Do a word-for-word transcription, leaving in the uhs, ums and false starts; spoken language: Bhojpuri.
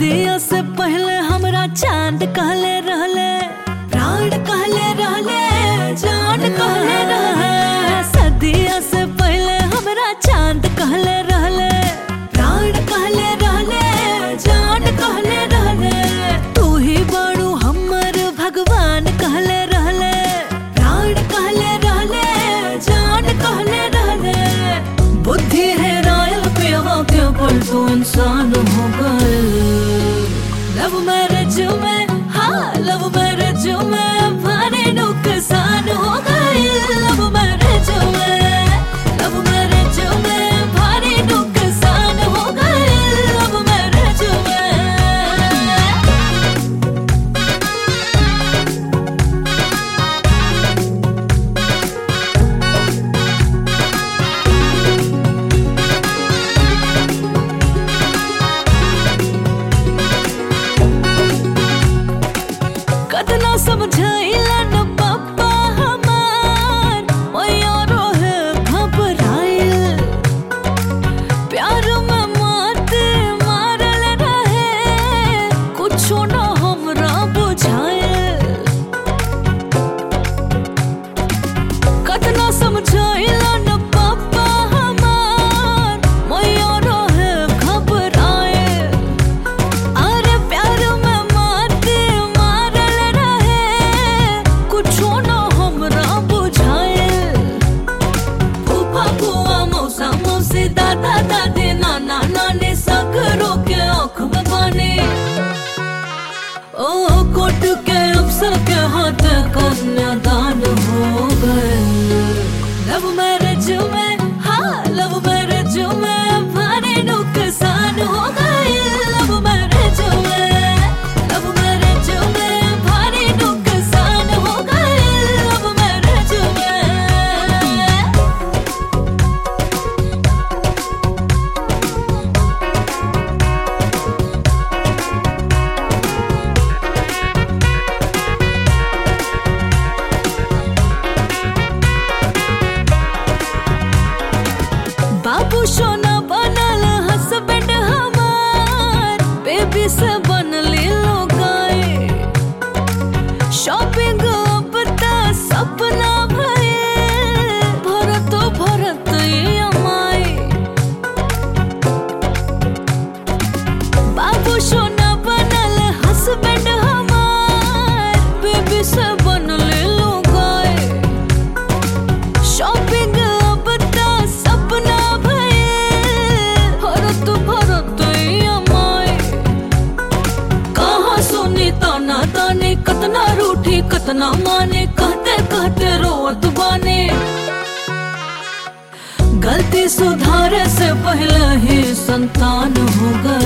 सदियों से पहले हमरा चांद कहले रहले, प्राण कहले रहले, जान कहले रहले। सदियों से पहले हमरा चांद कहले रहले, प्राण कहले रहले, जान कहले रहले। तू ही बड़ू हमर भगवान कहले रहले, प्राण कहले रहले, जान कहले रहले। बुद्धि है रायल पिया के पर तू इंसान हो गए। लव मैरिज में, हाँ लव मैरिज में भारी नुकसान हो गए। लव मैरिज में, लव मैरिज में भारी नुकसान हो गए। लव मैरिज में। कतना समझाइला न पापा हमार, मयारो है घबराइल। प्यार में मात मारल रहे, कुछो न हमरा बुझाइल। कतना समझाइला न पापा हमार, मयारो है घबराइल। अरे प्यार में मात मारल रहे, कुछो न हमरा बुझाइल। फूफा फूआ मौसा मौसी दादा दादी नाना नानी सगरों के आँख में पानी। ओ कोर्ट के अफसर के हाथ कन्यादान हो गए। लव मैरिज में, हाँ लव मैरिज में भारी नुकसान हो गए। लव मैरिज में, लव मैरिज में भारी नुकसान हो गए। लव मैरिज में। बाबू सोना बनल हस्बैंड हमार, बेबी से बनली लोगाई। शॉपिंग अब त सपना भये, भरत भरत अमाई। बाबू सोना बनल हस्बैंड हमार, बेबी से बनली लोगाई। शॉपिंग अब त सपना भये, भरत भरत अमाई। कहाँ सुनी ताना तानी, कतना रूठी कतना माने, कहते कहते रोवत बानी। गलती सुधारे से पहले ही संतान हो गए।